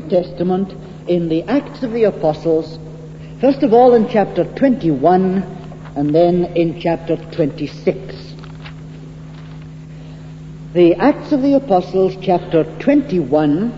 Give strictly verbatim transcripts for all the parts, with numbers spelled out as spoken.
Testament in the Acts of the Apostles, first of all in chapter twenty-one and then in chapter twenty-six. The Acts of the Apostles, chapter twenty-one,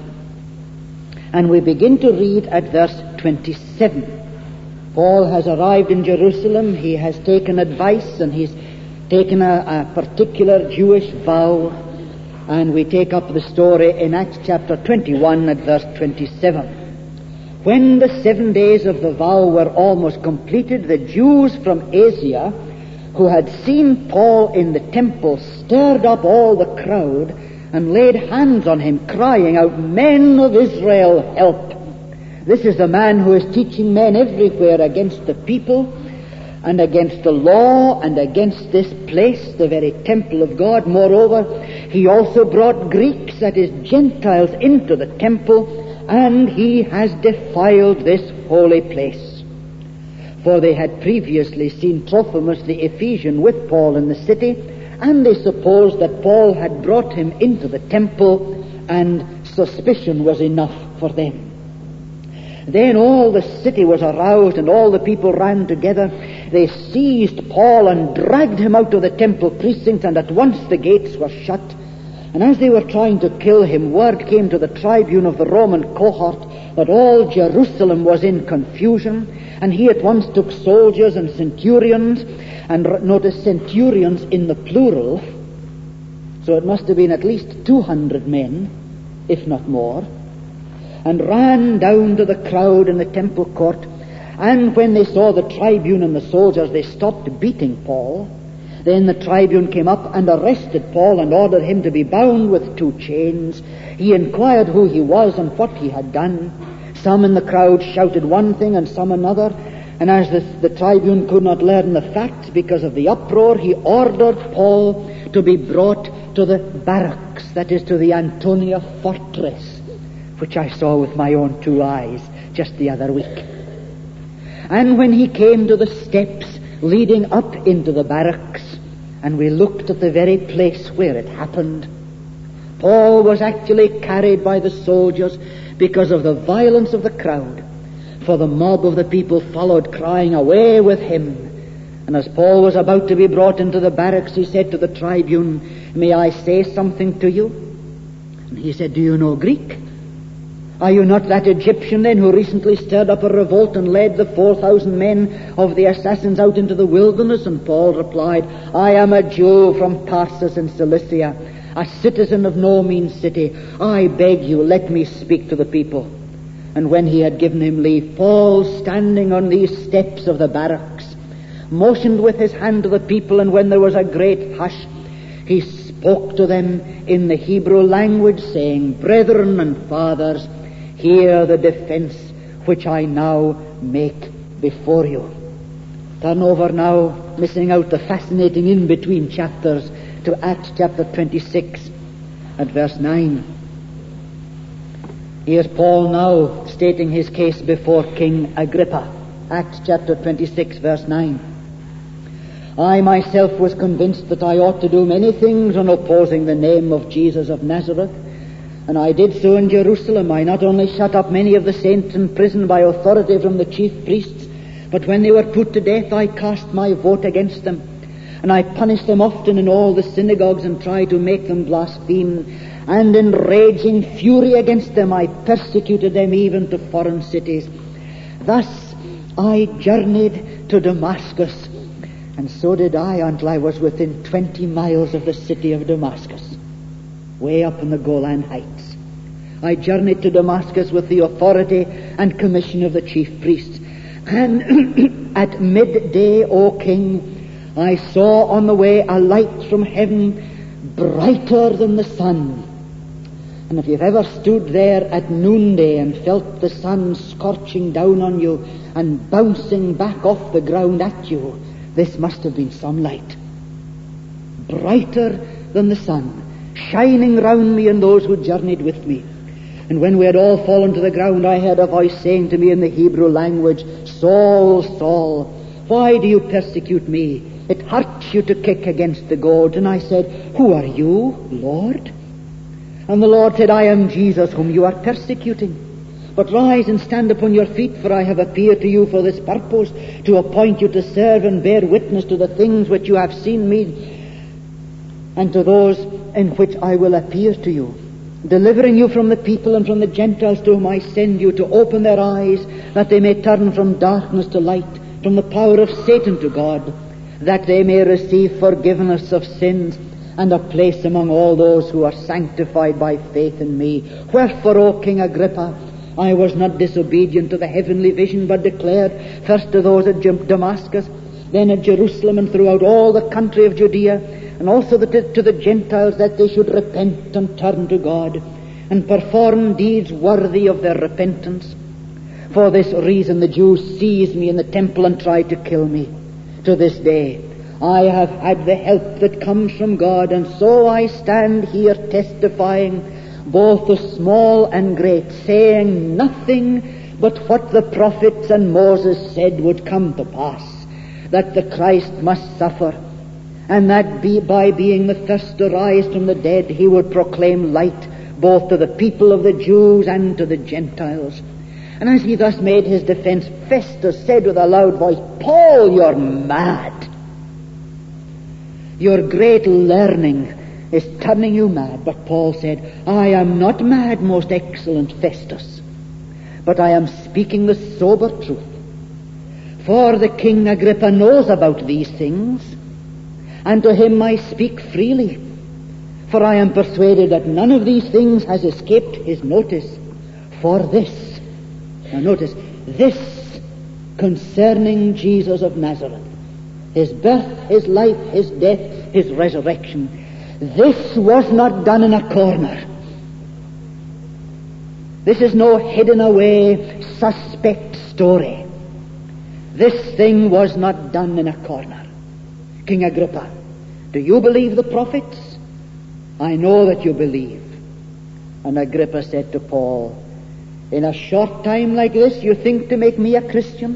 and we begin to read at verse twenty-seven. Paul has arrived in Jerusalem. He has taken advice and he's taken a, a particular Jewish vow, and we take up the story in Acts chapter twenty-one at verse twenty-seven. When the seven days of the vow were almost completed, the Jews from Asia, who had seen Paul in the temple, stirred up all the crowd and laid hands on him, crying out, "Men of Israel, help! This is the man who is teaching men everywhere against the people and against the law and against this place, the very temple of God. Moreover, he also brought Greeks, that is, Gentiles, into the temple, and he has defiled this holy place." For they had previously seen Trophimus the Ephesian with Paul in the city, and they supposed that Paul had brought him into the temple, and suspicion was enough for them. Then all the city was aroused, and all the people ran together. They seized Paul and dragged him out of the temple precincts, and at once the gates were shut. And as they were trying to kill him, word came to the tribune of the Roman cohort that all Jerusalem was in confusion, and he at once took soldiers and centurions, and notice centurions in the plural, so it must have been at least two hundred men, if not more, and ran down to the crowd in the temple court. And when they saw the tribune and the soldiers, they stopped beating Paul. Then the tribune came up and arrested Paul and ordered him to be bound with two chains. He inquired who he was and what he had done. Some in the crowd shouted one thing and some another, and as the, the tribune could not learn the facts because of the uproar, he ordered Paul to be brought to the barracks, that is, to the Antonia fortress, which I saw with my own two eyes just the other week. And when he came to the steps leading up into the barracks, and we looked at the very place where it happened, Paul was actually carried by the soldiers because of the violence of the crowd, for the mob of the people followed, crying, "Away with him!" And as Paul was about to be brought into the barracks, he said to the tribune, "May I say something to you?" And he said, "Do you know Greek? Are you not that Egyptian then who recently stirred up a revolt and led the four thousand men of the assassins out into the wilderness?" And Paul replied, "I am a Jew from Tarsus in Cilicia, a citizen of no mean city. I beg you, let me speak to the people." And when he had given him leave, Paul, standing on these steps of the barracks, motioned with his hand to the people, and when there was a great hush, he spoke to them in the Hebrew language, saying, "Brethren and fathers, hear the defense which I now make before you." Turn over now, missing out the fascinating in-between chapters, to Acts chapter twenty-six at verse nine. Here's Paul now stating his case before King Agrippa. Acts chapter twenty-six, verse nine. "I myself was convinced that I ought to do many things on opposing the name of Jesus of Nazareth, and I did so in Jerusalem. I not only shut up many of the saints in prison by authority from the chief priests, but when they were put to death, I cast my vote against them. And I punished them often in all the synagogues and tried to make them blaspheme. And in raging fury against them, I persecuted them even to foreign cities. Thus I journeyed to Damascus, and so did I until I was within twenty miles of the city of Damascus, way up in the Golan Heights. I journeyed to Damascus with the authority and commission of the chief priests. And at midday, O king, I saw on the way a light from heaven brighter than the sun." And if you've ever stood there at noonday and felt the sun scorching down on you and bouncing back off the ground at you, this must have been some light. Brighter than the sun, shining round me and those who journeyed with me. And when we had all fallen to the ground, I heard a voice saying to me in the Hebrew language, "Saul, Saul, why do you persecute me? It hurts you to kick against the goads." And I said, "Who are you, Lord?" And the Lord said, "I am Jesus whom you are persecuting. But rise and stand upon your feet, for I have appeared to you for this purpose, to appoint you to serve and bear witness to the things which you have seen me, and to those in which I will appear to you, delivering you from the people and from the Gentiles to whom I send you, to open their eyes, that they may turn from darkness to light, from the power of Satan to God, that they may receive forgiveness of sins and a place among all those who are sanctified by faith in me. Wherefore, O King Agrippa, I was not disobedient to the heavenly vision, but declared first to those at Damascus, then at Jerusalem, and throughout all the country of Judea, and also to the Gentiles, that they should repent and turn to God, and perform deeds worthy of their repentance. For this reason the Jews seized me in the temple and tried to kill me. To this day I have had the help that comes from God, and so I stand here testifying, both the small and great, saying nothing but what the prophets and Moses said would come to pass, that the Christ must suffer, and that be, by being the first to rise from the dead, he would proclaim light both to the people of the Jews and to the Gentiles. And as he thus made his defense, Festus said with a loud voice, Paul, you're mad. Your great learning is turning you mad. But Paul said, I am not mad, most excellent Festus, but I am speaking the sober truth. For the King Agrippa knows about these things, and to him I speak freely. For I am persuaded that none of these things has escaped his notice. For this, now notice, this concerning Jesus of Nazareth, his birth, his life, his death, his resurrection, this was not done in a corner. This is no hidden away, suspect story. This thing was not done in a corner. King Agrippa, do you believe the prophets? I know that you believe. And Agrippa said to Paul, in a short time like this, you think to make me a Christian?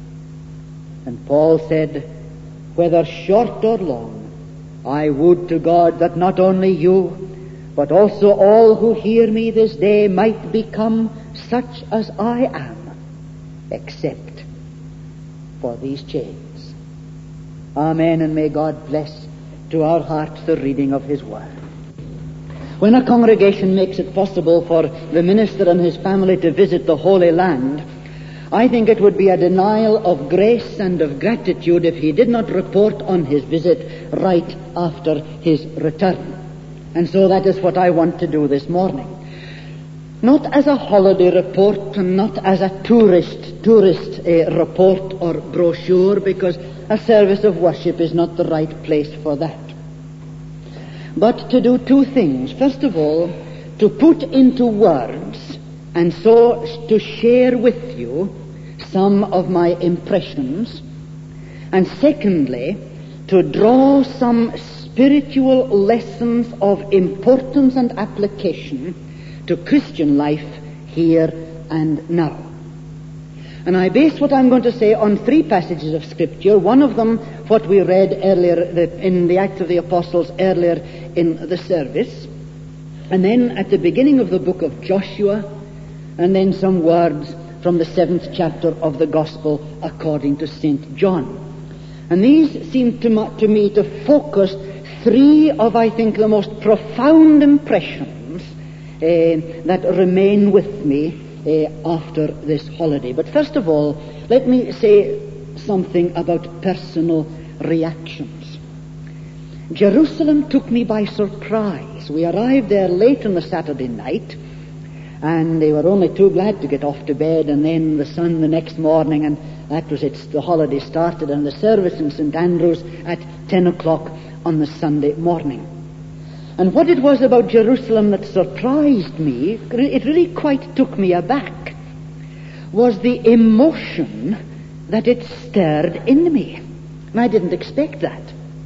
And Paul said, whether short or long, I would to God that not only you, but also all who hear me this day might become such as I am, except for these chains. Amen, and may God bless to our hearts the reading of his word. When a congregation makes it possible for the minister and his family to visit the Holy Land, I think it would be a denial of grace and of gratitude if he did not report on his visit right after his return. And so that is what I want to do this morning. Not as a holiday report and not as a tourist tourist uh, report or brochure, because a service of worship is not the right place for that. But to do two things. First of all, to put into words and so to share with you some of my impressions. And secondly, to draw some spiritual lessons of importance and application to Christian life here and now. And I base what I'm going to say on three passages of Scripture. One of them, what we read earlier in the Acts of the Apostles earlier in the service. And then at the beginning of the book of Joshua. And then some words from the seventh chapter of the Gospel according to Saint John. And these seem to, to me to focus three of, I think, the most profound impressions uh, that remain with me Uh, after this holiday. But first of all, let me say something about personal reactions. Jerusalem took me by surprise. We arrived there late on the Saturday night, and they were only too glad to get off to bed, and then the sun the next morning, and that was it. The holiday started, and the service in Saint Andrews at ten o'clock on the Sunday morning. And what it was about Jerusalem that surprised me, it really quite took me aback, was the emotion that it stirred in me. And I didn't expect that.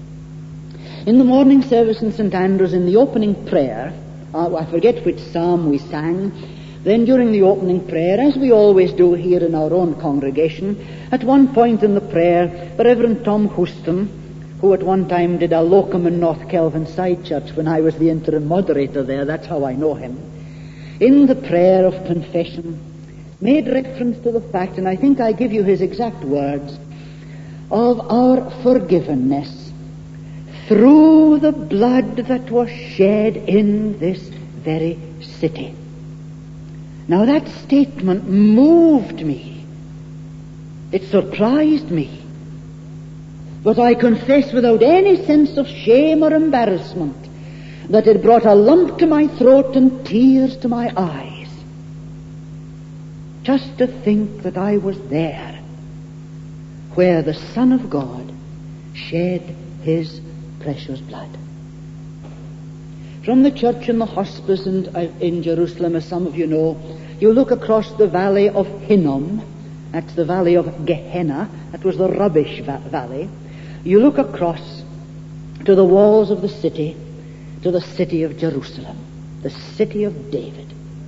In the morning service in Saint Andrews, in the opening prayer, uh, I forget which psalm we sang, then during the opening prayer, as we always do here in our own congregation, at one point in the prayer, the Reverend Tom Houston, who at one time did a locum in North Kelvin Side Church when I was the interim moderator there, that's how I know him. In the prayer of confession, made reference to the fact, and I think I give you his exact words, of our forgiveness through the blood that was shed in this very city. Now that statement moved me. It surprised me. But I confess without any sense of shame or embarrassment that it brought a lump to my throat and tears to my eyes. Just to think that I was there where the Son of God shed his precious blood. From the church in the hospice in, in Jerusalem, as some of you know, you look across the valley of Hinnom. That's the valley of Gehenna. That was the rubbish va- valley. You look across to the walls of the city, to the city of Jerusalem, the city of David.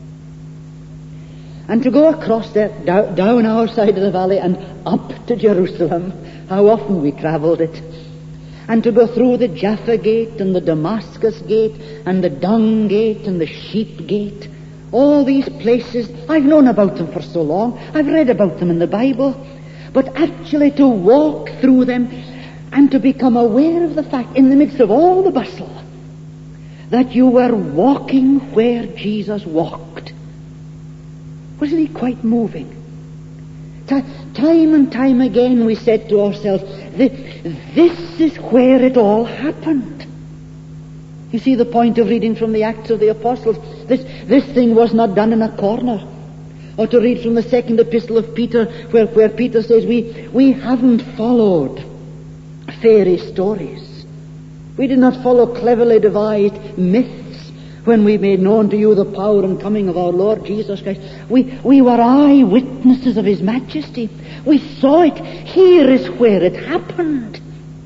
And to go across there, down, down our side of the valley and up to Jerusalem, how often we travelled it. And to go through the Jaffa Gate and the Damascus Gate and the Dung Gate and the Sheep Gate. All these places, I've known about them for so long. I've read about them in the Bible. But actually to walk through them and to become aware of the fact, in the midst of all the bustle, that you were walking where Jesus walked, wasn't he quite moving? T- time and time again we said to ourselves, this is where it all happened. You see the point of reading from the Acts of the Apostles. This, this thing was not done in a corner. Or to read from the second epistle of Peter, where, where Peter says, we, we haven't followed fairy stories. We did not follow cleverly devised myths when we made known to you the power and coming of our Lord Jesus Christ. We, we were eyewitnesses of his majesty. We saw it. Here is where it happened.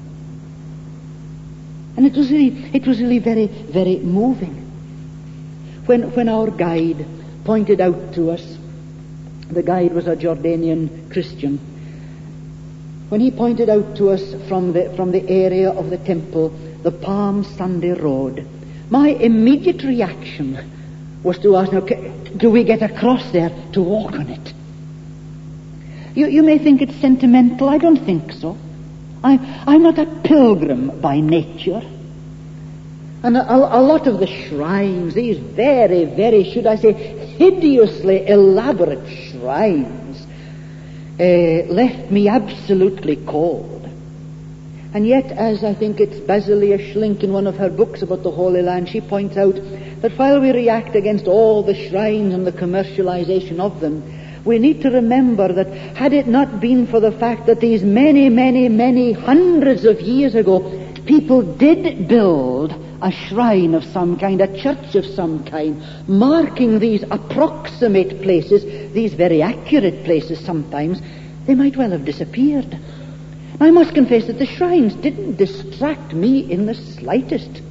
And it was really, it was really very, very moving. When, when our guide pointed out to us, the guide was a Jordanian Christian, when he pointed out to us from the, from the area of the temple, the Palm Sunday Road, my immediate reaction was to ask, now, do we get across there to walk on it? You, you may think it's sentimental. I don't think so. I, I'm not a pilgrim by nature. And a, a lot of the shrines, these very, very, should I say, hideously elaborate shrines, uh, left me absolutely cold. And yet, as I think it's Basilia Schlink in one of her books about the Holy Land, she points out that while we react against all the shrines and the commercialization of them, we need to remember that had it not been for the fact that these many, many, many hundreds of years ago, people did build a shrine of some kind, a church of some kind, marking these approximate places, these very accurate places sometimes, they might well have disappeared. I must confess that the shrines didn't distract me in the slightest.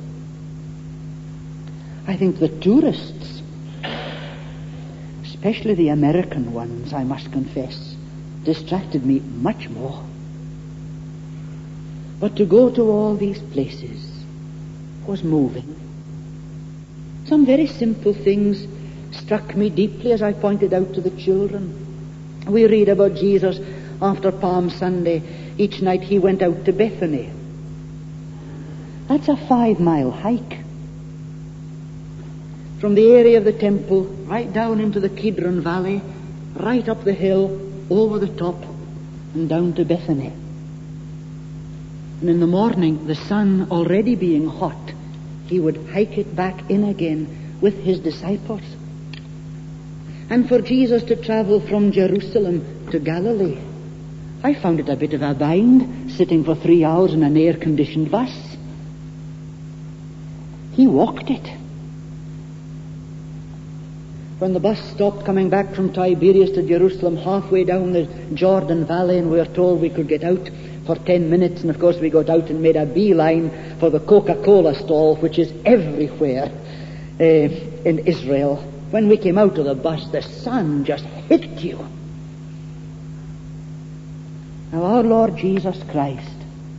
I think the tourists, especially the American ones, I must confess, distracted me much more. But to go to all these places was moving. Some very simple things struck me deeply as I pointed out to the children. We read about Jesus after Palm Sunday. Each night he went out to Bethany. That's a five-mile hike. From the area of the temple, right down into the Kidron Valley, right up the hill, over the top, and down to Bethany. And in the morning, the sun already being hot, he would hike it back in again with his disciples. And for Jesus to travel from Jerusalem to Galilee, I found it a bit of a bind, sitting for three hours in an air-conditioned bus. He walked it. When the bus stopped coming back from Tiberias to Jerusalem, halfway down the Jordan Valley, and we were told we could get out for ten minutes, and of course we got out and made a beeline for the Coca-Cola stall, which is everywhere uh, in Israel. When we came out of the bus, the sun just hit you. Now our Lord Jesus Christ,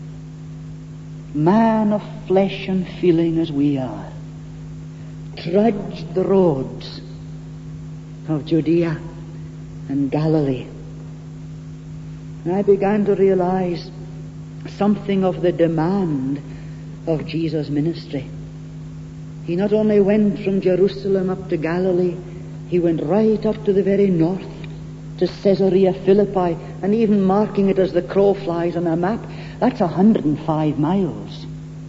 man of flesh and feeling as we are, trudged the roads of Judea and Galilee. And I began to realize something of the demand of Jesus' ministry. He not only went from Jerusalem up to Galilee, he went right up to the very north, to Caesarea Philippi, and even marking it as the crow flies on a map, that's one hundred five miles.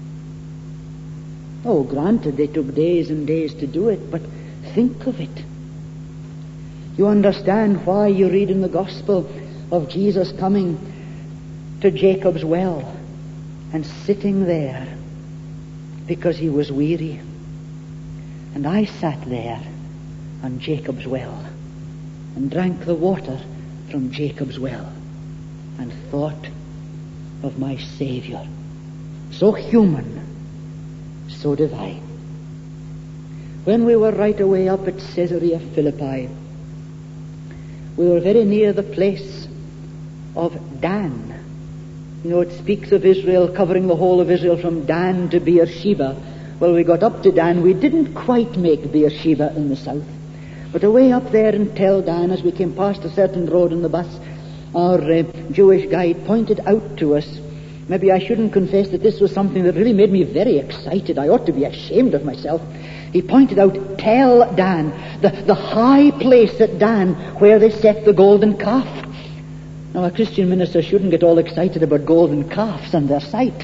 Oh, granted, they took days and days to do it, but think of it. You understand why you read in the Gospel of Jesus coming to Jacob's well and sitting there because he was weary. And I sat there on Jacob's well and drank the water from Jacob's well and thought of my Savior, so human, so divine. When we were right away up at Caesarea Philippi, we were very near the place of Dan. You know, it speaks of Israel covering the whole of Israel from Dan to Beersheba. Well, we got up to Dan. We didn't quite make Beersheba in the south, but away up there in Tel Dan, as we came past a certain road in the bus, our uh, Jewish guide pointed out to us, maybe I shouldn't confess that this was something that really made me very excited. I ought to be ashamed of myself. He pointed out Tel Dan, the, the high place at Dan where they set the golden calf. Now, a Christian minister shouldn't get all excited about golden calves and their sight.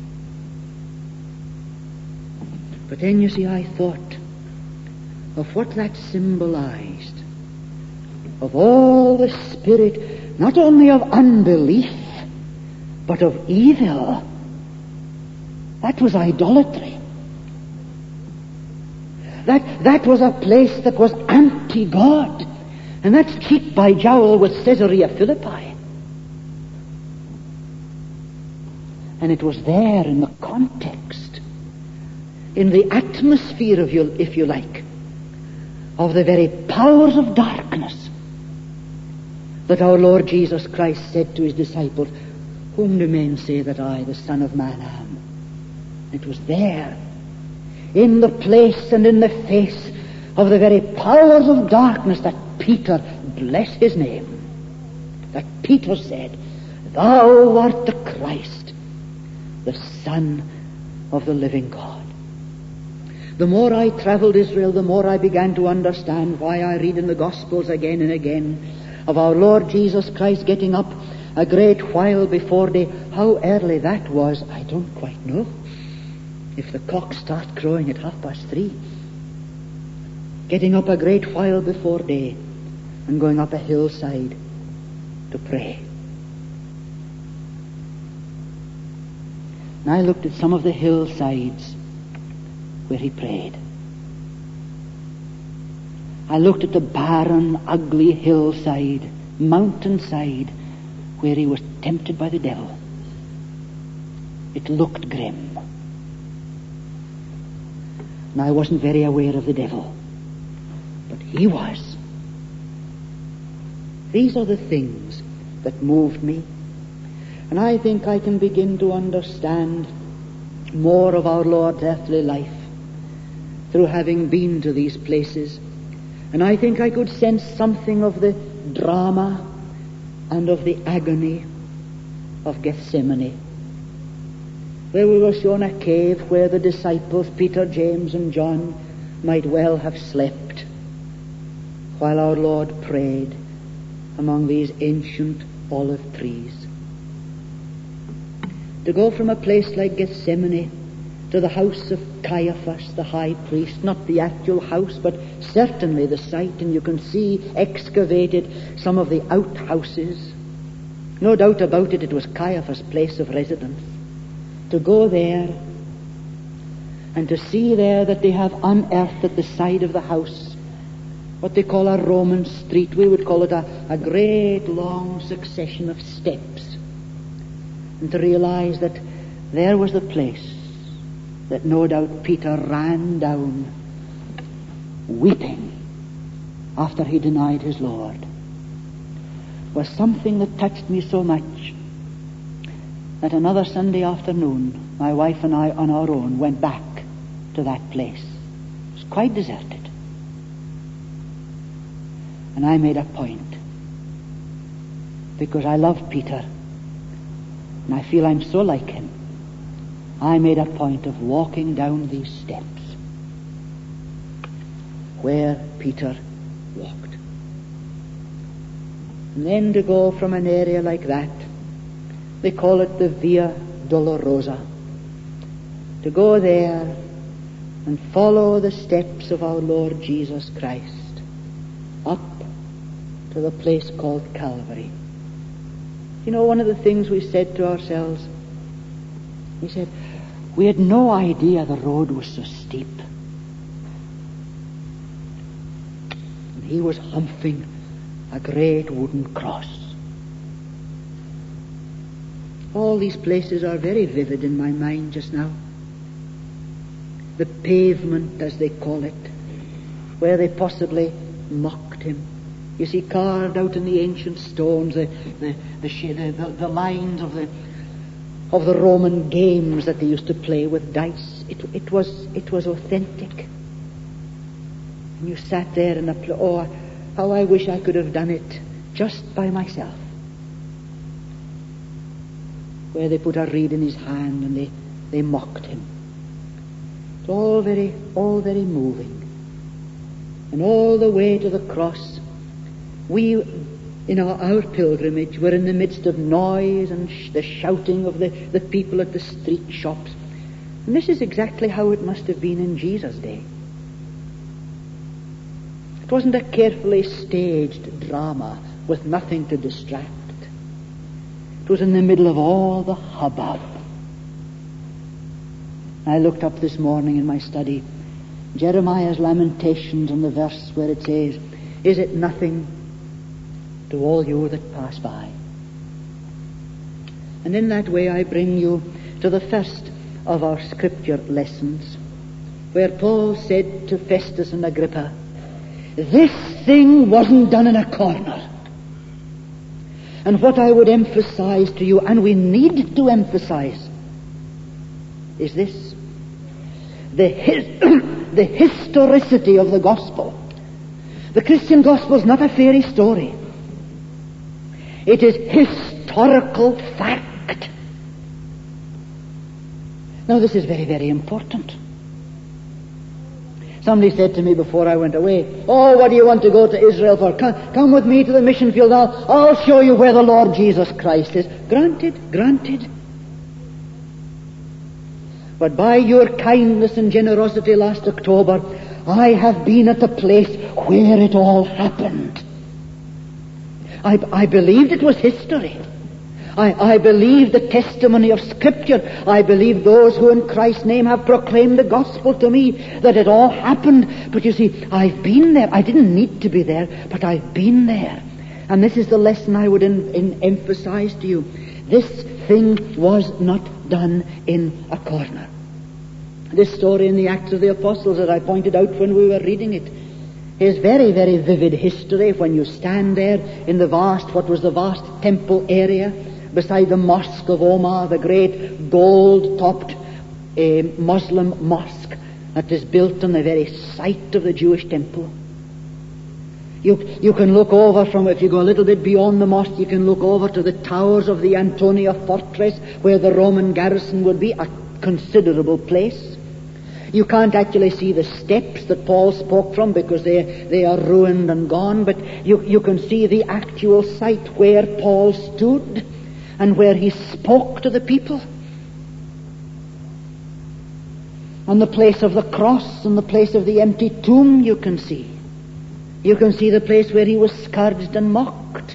But then, you see, I thought of what that symbolized, of all the spirit, not only of unbelief, but of evil. That was idolatry. That, that was a place that was anti-God. And that's cheek by jowl with Caesarea Philippi. And it was there in the context, in the atmosphere, of you, if you like, of the very powers of darkness, that our Lord Jesus Christ said to his disciples, "Whom do men say that I, the Son of Man, am?" It was there, in the place and in the face of the very powers of darkness, that Peter, bless his name, that Peter said, "Thou art the Christ, the Son of the living God." The more I traveled Israel, the more I began to understand why I read in the Gospels again and again of our Lord Jesus Christ getting up a great while before day. How early that was, I don't quite know. If the cocks start crowing at half past three. Getting up a great while before day and going up a hillside to pray. And I looked at some of the hillsides where he prayed. I looked at the barren, ugly hillside, mountainside, where he was tempted by the devil. It looked grim. And I wasn't very aware of the devil, but he was. These are the things that moved me. And I think I can begin to understand more of our Lord's earthly life through having been to these places. And I think I could sense something of the drama and of the agony of Gethsemane, where we were shown a cave where the disciples, Peter, James, and John, might well have slept while our Lord prayed among these ancient olive trees. To go from a place like Gethsemane to the house of Caiaphas, the high priest, not the actual house, but certainly the site, and you can see excavated some of the outhouses. No doubt about it, it was Caiaphas' place of residence. To go there and to see there that they have unearthed at the side of the house what they call a Roman street. We would call it a, a great long succession of steps. And to realize that there was the place that no doubt Peter ran down weeping after he denied his Lord, was something that touched me so much that another Sunday afternoon my wife and I on our own went back to that place. It was quite deserted. And I made a point because I love Peter, and I feel I'm so like him, I made a point of walking down these steps where Peter walked. And then to go from an area like that, they call it the Via Dolorosa, to go there and follow the steps of our Lord Jesus Christ up to the place called Calvary. You know, one of the things we said to ourselves, we said, we had no idea the road was so steep. And he was humping a great wooden cross. All these places are very vivid in my mind just now. The pavement, as they call it, where they possibly mocked him. You see, carved out in the ancient stones, the the the, the, the lines of the of the Roman games that they used to play with dice. It it was it was authentic. And you sat there in a pl- oh, how I wish I could have done it just by myself. Where they put a reed in his hand and they, they mocked him. It's all very, all very moving. And all the way to the cross, we, in our, our pilgrimage, were in the midst of noise and sh- the shouting of the, the people at the street shops. And this is exactly how it must have been in Jesus' day. It wasn't a carefully staged drama with nothing to distract. It was in the middle of all the hubbub. I looked up this morning in my study Jeremiah's Lamentations and the verse where it says, "Is it nothing to all you that pass by?" And in that way I bring you to the first of our scripture lessons, where Paul said to Festus and Agrippa, this thing wasn't done in a corner. And what I would emphasize to you, and we need to emphasize, is this: the his, the historicity of the gospel. The Christian gospel is not a fairy story. It is historical fact. Now this is very, very important. Somebody said to me before I went away, "Oh, what do you want to go to Israel for? Come, come with me to the mission field. I'll, I'll show you where the Lord Jesus Christ is." Granted, granted. But by your kindness and generosity last October, I have been at the place where it all happened. I, I believed it was history. I, I believe the testimony of Scripture. I believe those who in Christ's name have proclaimed the gospel to me, that it all happened. But you see, I've been there. I didn't need to be there, but I've been there. And this is the lesson I would in, in emphasize to you. This thing was not done in a corner. This story in the Acts of the Apostles that I pointed out when we were reading it is very, very vivid history when you stand there in the vast, what was the vast temple area, beside the Mosque of Omar, the great gold-topped uh, Muslim mosque that is built on the very site of the Jewish temple. You, you can look over from, if you go a little bit beyond the mosque, you can look over to the towers of the Antonia fortress, where the Roman garrison would be, a considerable place. You can't actually see the steps that Paul spoke from because they, they are ruined and gone, but you, you can see the actual site where Paul stood and where he spoke to the people. And the place of the cross and the place of the empty tomb you can see. You can see the place where he was scourged and mocked.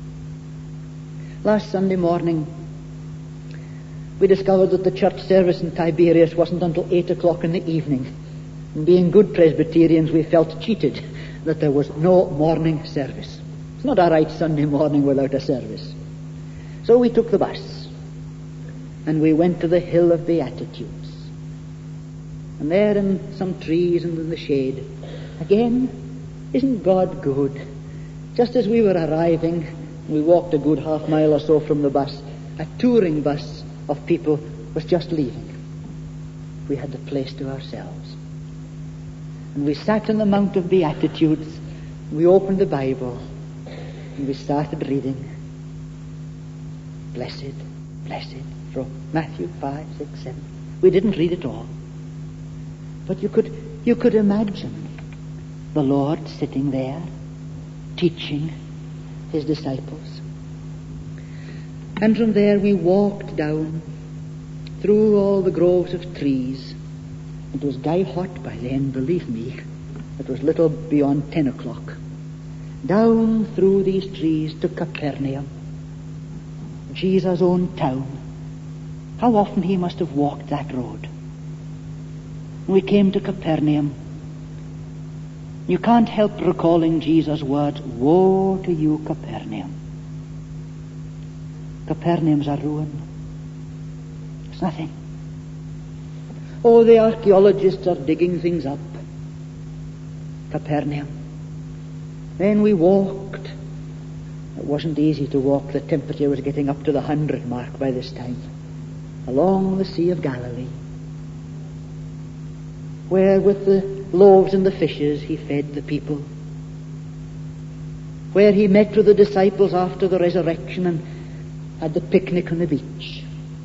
Last Sunday morning, we discovered that the church service in Tiberias wasn't until eight o'clock in the evening. And being good Presbyterians, we felt cheated that there was no morning service. It's not a right Sunday morning without a service. So we took the bus and we went to the Hill of Beatitudes. And there in some trees and in the shade, again, isn't God good? Just as we were arriving, we walked a good half mile or so from the bus, a touring bus of people was just leaving. We had the place to ourselves. And we sat on the Mount of Beatitudes, we opened the Bible, and we started reading. blessed, blessed, from Matthew five, six, seven. We didn't read it all. But you could, you could imagine the Lord sitting there, teaching his disciples. And from there we walked down through all the groves of trees. It was die hot by then, believe me. It was little beyond ten o'clock. Down through these trees to Capernaum, Jesus' own town. How often he must have walked that road. We came to Capernaum. You can't help recalling Jesus' words, "Woe to you, Capernaum." Capernaum's a ruin. It's nothing. Oh, the archaeologists are digging things up. Capernaum. Then we walked. It wasn't easy to walk. The temperature was getting up to the hundred mark by this time. Along the Sea of Galilee, where with the loaves and the fishes he fed the people, where he met with the disciples after the resurrection and had the picnic on the beach.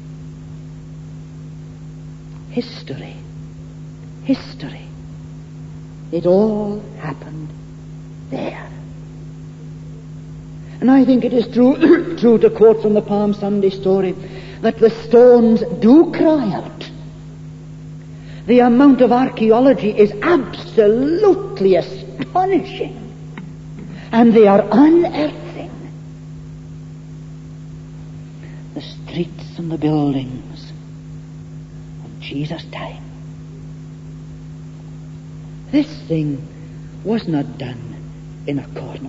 History. History. It all happened there. And I think it is true, true to quote from the Palm Sunday story, that the stones do cry out. The amount of archaeology is absolutely astonishing. And they are unearthing the streets and the buildings of Jesus' time. This thing was not done in a corner.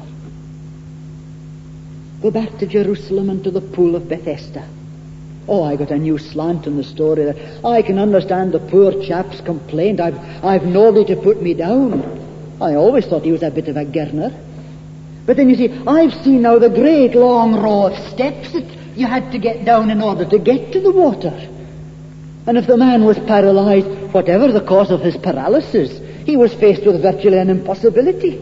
Go back to Jerusalem and to the pool of Bethesda. Oh, I got a new slant in the story there. I can understand the poor chap's complaint. I've, I've nobody to put me down. I always thought he was a bit of a gerner. But then you see, I've seen now the great long row of steps that you had to get down in order to get to the water. And if the man was paralyzed, whatever the cause of his paralysis, he was faced with virtually an impossibility.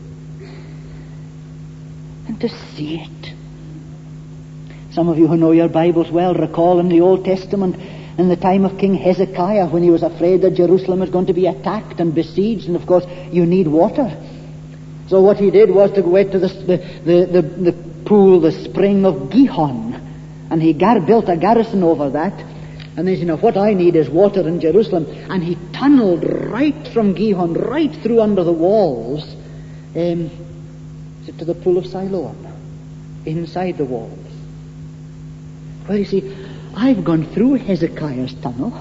And to see it. Some of you who know your Bibles well recall in the Old Testament, in the time of King Hezekiah, when he was afraid that Jerusalem was going to be attacked and besieged, and of course you need water. So what he did was to go to the, the, the, the pool, the spring of Gihon, and he gar- built a garrison over that. And then he said, "Now what I need is water in Jerusalem." And he tunneled right from Gihon, right through under the walls, um, to the pool of Siloam, inside the walls. Well, you see, I've gone through Hezekiah's tunnel,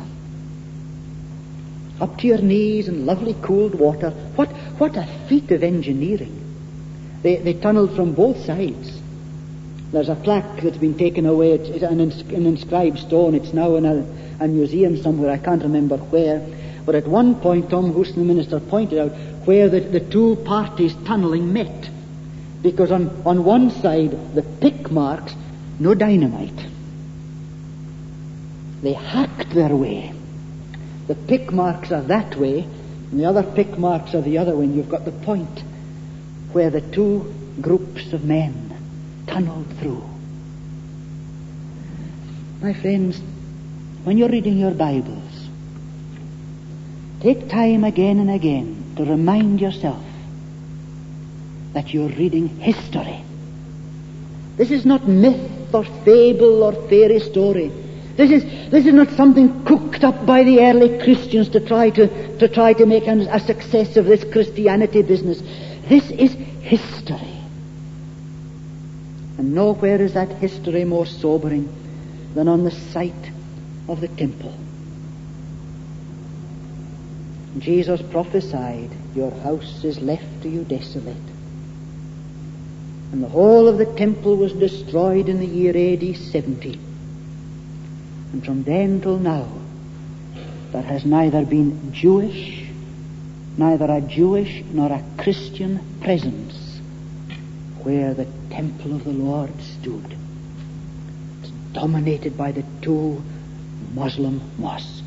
up to your knees in lovely cooled water. What what a feat of engineering. They, they tunneled from both sides. There's a plaque that's been taken away. It's, it's an, ins- an inscribed stone. It's now in a, a museum somewhere. I can't remember where. But at one point, Tom Houston, the minister, pointed out where the, the two parties tunneling met. Because on, on one side, the pick marks, no dynamite. They hacked their way. The pick marks are that way, and the other pick marks are the other way. And you've got the point where the two groups of men tunneled through. My friends, when you're reading your Bibles, take time again and again to remind yourself that you're reading history. This is not myth or fable or fairy story. This is this is not something cooked up by the early Christians to try to, to try to make a, a success of this Christianity business. This is history. And nowhere is that history more sobering than on the site of the temple. Jesus prophesied, "Your house is left to you desolate." And the whole of the temple was destroyed in the year A D seventy. And from then till now, there has neither been Jewish, neither a Jewish nor a Christian presence where the temple of the Lord stood. It's dominated by the two Muslim mosques.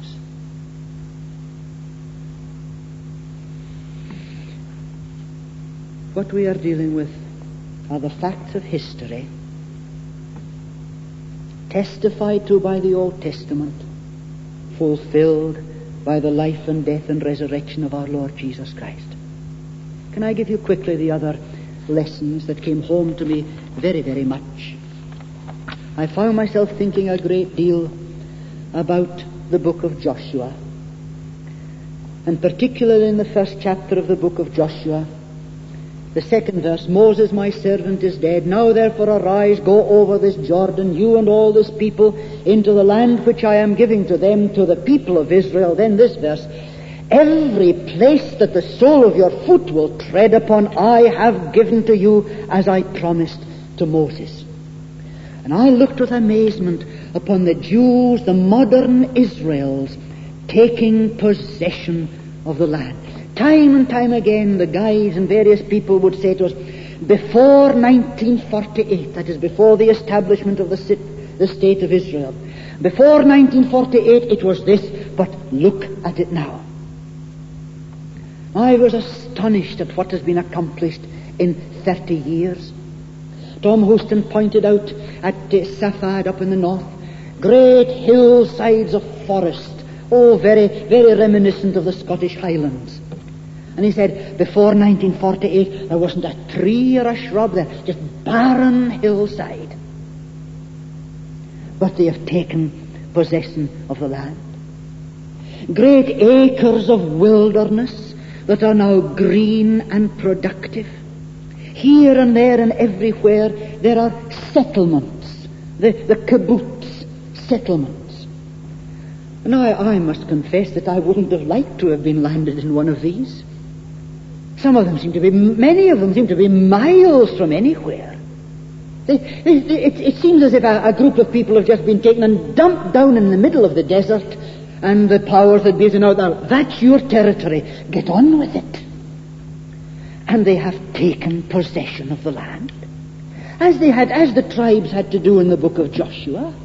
What we are dealing with are the facts of history testified to by the Old Testament, fulfilled by the life and death and resurrection of our Lord Jesus Christ. Can I give you quickly the other lessons that came home to me very, very much? I found myself thinking a great deal about the book of Joshua, and particularly in the first chapter of the book of Joshua, the second verse, Moses my servant is dead. Now therefore arise, go over this Jordan, you and all this people, into the land which I am giving to them, to the people of Israel. Then this verse, every place that the sole of your foot will tread upon, I have given to you as I promised to Moses. And I looked with amazement upon the Jews, the modern Israels, taking possession of the land. Time and time again, the guides and various people would say to us, before nineteen forty-eight, that is before the establishment of the, sit, the state of Israel, before nineteen forty-eight it was this, but look at it now. I was astonished at what has been accomplished in thirty years. Tom Houston pointed out at uh, Safad up in the north, great hillsides of forest, oh, very, very reminiscent of the Scottish Highlands. And he said, before nineteen forty-eight, there wasn't a tree or a shrub there, just barren hillside. But they have taken possession of the land. Great acres of wilderness that are now green and productive. Here and there and everywhere, there are settlements, the, the kibbutz settlements. Now, I, I must confess that I wouldn't have liked to have been landed in one of these. Some of them seem to be, many of them seem to be miles from anywhere. They, they, they, it, it seems as if a, a group of people have just been taken and dumped down in the middle of the desert, and the powers that be say, now, now, that's your territory, get on with it. And they have taken possession of the land, as they had, as the tribes had to do in the book of Joshua.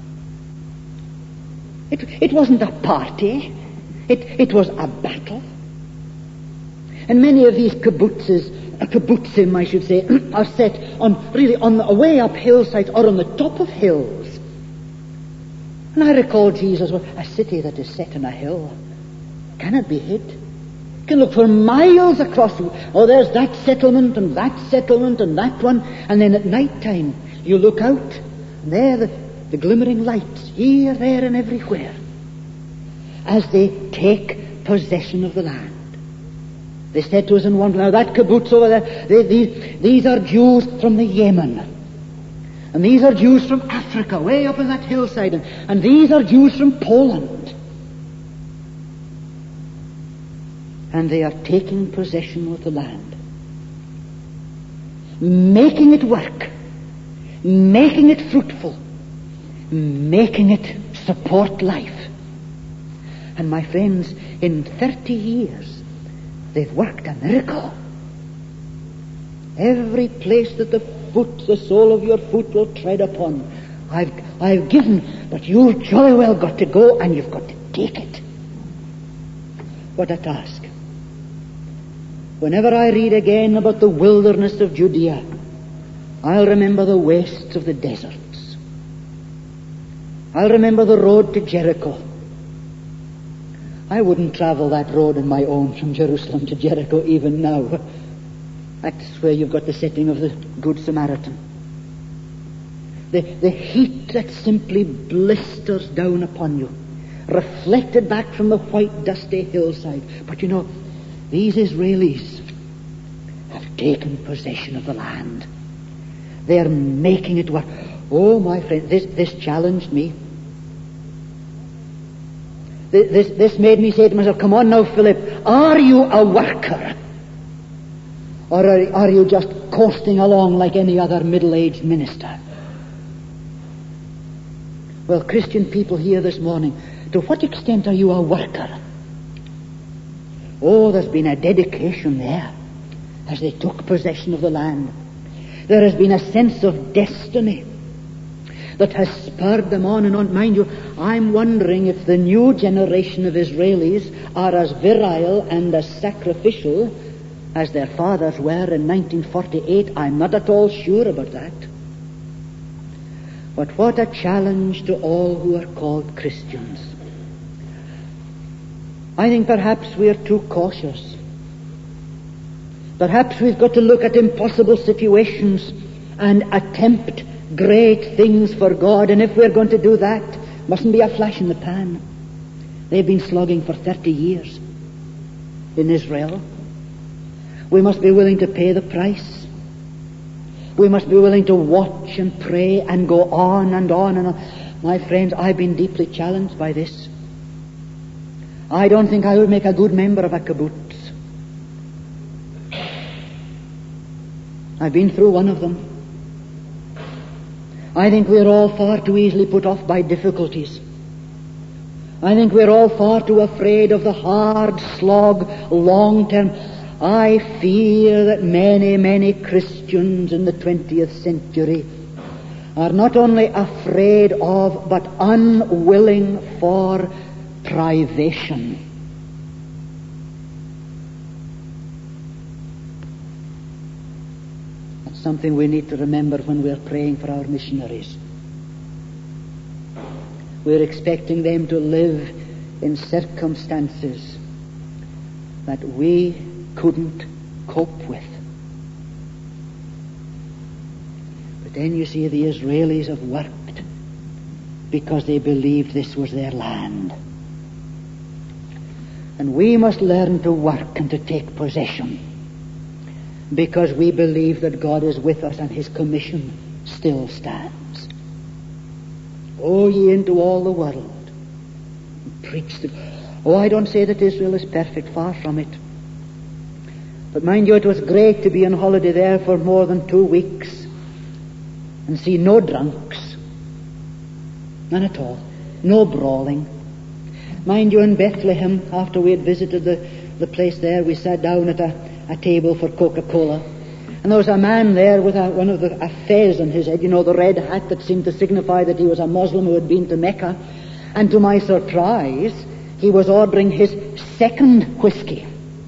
It, it wasn't a party, it, it was a battle. And many of these kibbutzes, uh, kibbutzim I should say, are set on, really on the way up hillsides or on the top of hills. And I recall Jesus, well, a city that is set on a hill cannot be hid. You can look for miles across. Oh, there's that settlement and that settlement and that one. And then at night time, you look out, and there the, the glimmering lights, here, there, and everywhere, as they take possession of the land. They said to us in one, now that kibbutz over there, they, these, these are Jews from the Yemen. And these are Jews from Africa, way up on that hillside. And, and these are Jews from Poland. And they are taking possession of the land, making it work, making it fruitful, making it support life. And my friends, in thirty years, they've worked a miracle. Every place that the foot, the sole of your foot will tread upon, I've, I've given, but you've jolly well got to go and you've got to take it. What a task. Whenever I read again about the wilderness of Judea, I'll remember the wastes of the deserts. I'll remember the road to Jericho. I wouldn't travel that road on my own from Jerusalem to Jericho even now. That's where you've got the setting of the Good Samaritan. The, the heat that simply blisters down upon you, reflected back from the white dusty hillside. But you know, these Israelis have taken possession of the land. They are making it work. Oh, my friend, this, this challenged me. This, this made me say to myself, come on now, Philip, are you a worker? Or are, are you just coasting along like any other middle-aged minister? Well, Christian people here this morning, to what extent are you a worker? Oh, there's been a dedication there as they took possession of the land. There has been a sense of destiny that has spurred them on and on. Mind you, I'm wondering if the new generation of Israelis are as virile and as sacrificial as their fathers were in nineteen forty-eight. I'm not at all sure about that. But what a challenge to all who are called Christians. I think perhaps we are too cautious. Perhaps we've got to look at impossible situations and attempt great things for God. And if we're going to do that, mustn't be a flash in the pan. They've been slogging for thirty years in Israel. We must be willing to pay the price. We must be willing to watch and pray and go on and on and on. My friends, I've been deeply challenged by this. I don't think I would make a good member of a kibbutz. I've been through one of them. I think we're all far too easily put off by difficulties. I think we're all far too afraid of the hard slog, long term. I fear that many, many Christians in the twentieth century are not only afraid of, but unwilling for privation. That's something we need to remember when we're praying for our missionaries. We're expecting them to live in circumstances that we couldn't cope with. But then you see the Israelis have worked because they believed this was their land. And we must learn to work and to take possession because we believe that God is with us and His commission still stands. Go ye into all the world and preach the... Oh, I don't say that Israel is perfect, far from it. But mind you, it was great to be on holiday there for more than two weeks and see no drunks, none at all, no brawling. Mind you, in Bethlehem, after we had visited the, the place there, we sat down at a, a table for Coca-Cola. And there was a man there with a, one of the, a fez on his head, you know, the red hat that seemed to signify that he was a Muslim who had been to Mecca. And to my surprise, he was ordering his second whiskey.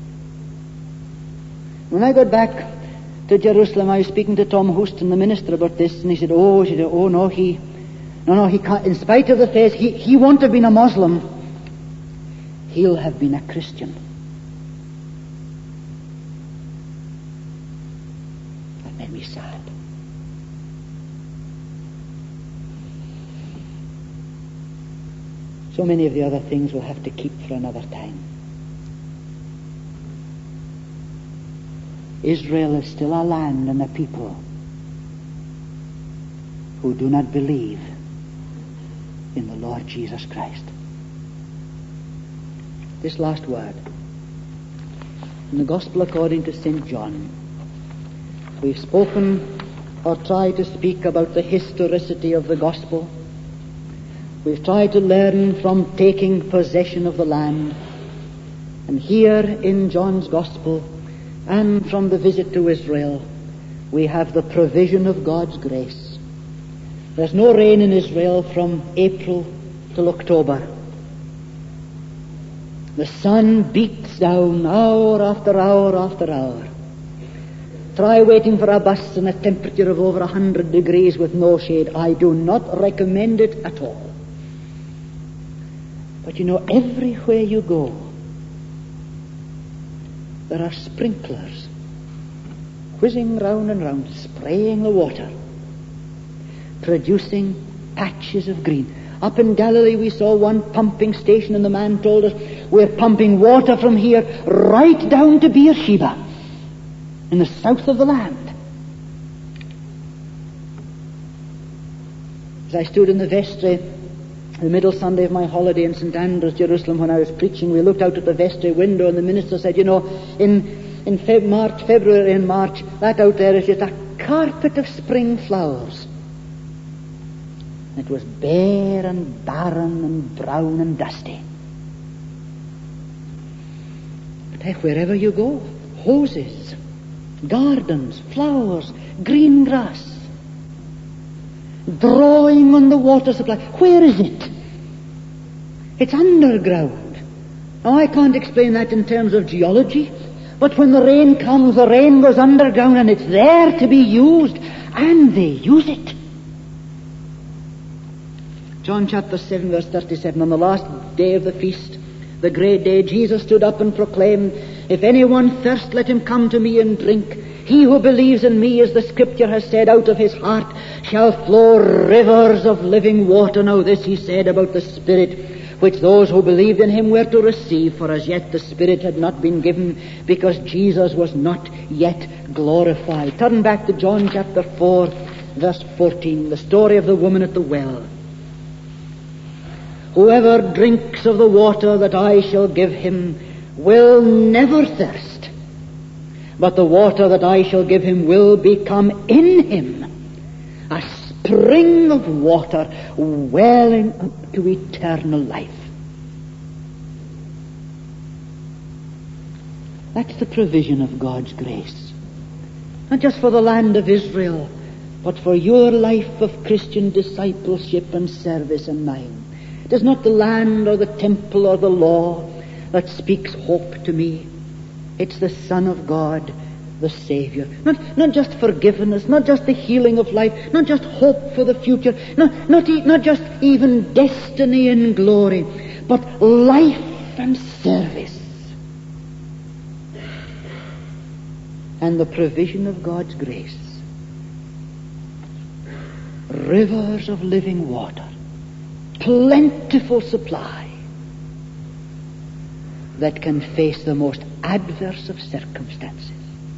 When I got back to Jerusalem, I was speaking to Tom Houston, the minister, about this, and he said, oh, she said, oh no, he, no, no, he can't, in spite of the fez, he, he won't have been a Muslim. He'll have been a Christian. That made me sad. So many of the other things we'll have to keep for another time. Israel is still a land and a people who do not believe in the Lord Jesus Christ. This last word. In the Gospel according to Saint John, we've spoken or tried to speak about the historicity of the Gospel. We've tried to learn from taking possession of the land. And here in John's Gospel, and from the visit to Israel, we have the provision of God's grace. There's no rain in Israel from April till October. The sun beats down hour after hour after hour. Try waiting for a bus in a temperature of over a hundred degrees with no shade. I do not recommend it at all. But you know, everywhere you go, there are sprinklers whizzing round and round, spraying the water, producing patches of green. Up in Galilee we saw one pumping station, and the man told us, we're pumping water from here right down to Beersheba, in the south of the land. As I stood in the vestry, the middle Sunday of my holiday in Saint Andrews, Jerusalem, when I was preaching, we looked out at the vestry window, and the minister said, you know, in, in Feb- March, February and March, that out there is just a carpet of spring flowers. It was bare and barren and brown and dusty. But hey, wherever you go, hoses, gardens, flowers, green grass, drawing on the water supply. Where is it? It's underground. Now, I can't explain that in terms of geology, but when the rain comes, the rain goes underground and it's there to be used, and they use it. John chapter seven, verse thirty-seven. On the last day of the feast, the great day, Jesus stood up and proclaimed, "If anyone thirst, let him come to me and drink. He who believes in me, as the Scripture has said, out of his heart shall flow rivers of living water." Now this he said about the Spirit, which those who believed in him were to receive, for as yet the Spirit had not been given, because Jesus was not yet glorified. Turn back to John chapter four, verse fourteen, the story of the woman at the well. "Whoever drinks of the water that I shall give him will never thirst, but the water that I shall give him will become in him a spring of water welling up to eternal life." That's the provision of God's grace. Not just for the land of Israel, but for your life of Christian discipleship and service and mine. It is not the land or the temple or the law that speaks hope to me. It's the Son of God, the Savior. Not, not just forgiveness, not just the healing of life, not just hope for the future, not, not, e- not just even destiny and glory, but life and service. And the provision of God's grace. Rivers of living water. Plentiful supply that can face the most adverse of circumstances.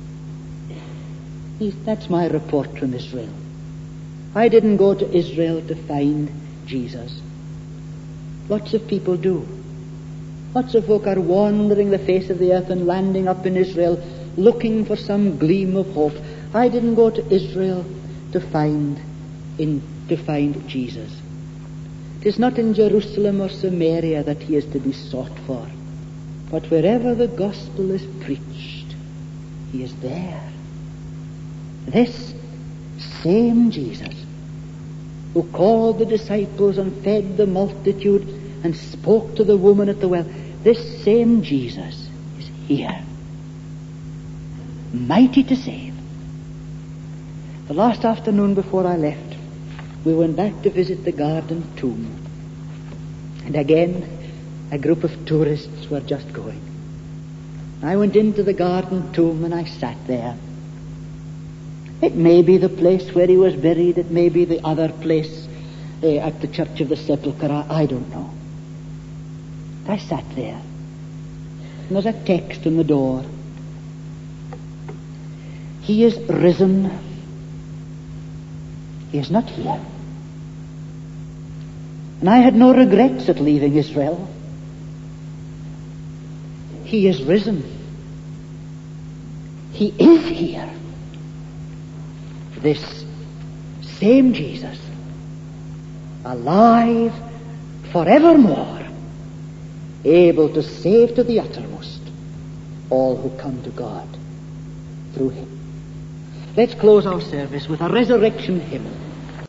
That's my report from Israel. I didn't go to Israel to find Jesus. Lots of people do. Lots of folk are wandering the face of the earth and landing up in Israel looking for some gleam of hope. I didn't go to Israel to find in to find Jesus. It is not in Jerusalem or Samaria that he is to be sought for, but wherever the gospel is preached, he is there. This same Jesus who called the disciples and fed the multitude and spoke to the woman at the well, this same Jesus is here, mighty to save. The last afternoon before I left, we went back to visit the Garden Tomb. And again, a group of tourists were just going. I went into the Garden Tomb and I sat there. It may be the place where he was buried. It may be the other place uh, at the Church of the Sepulchre. I, I don't know. I sat there. And there's a text on the door. He is risen. He is not here. And I had no regrets at leaving Israel. He is risen. He is here. This same Jesus, alive forevermore, able to save to the uttermost all who come to God through him. Let's close our service with a resurrection hymn.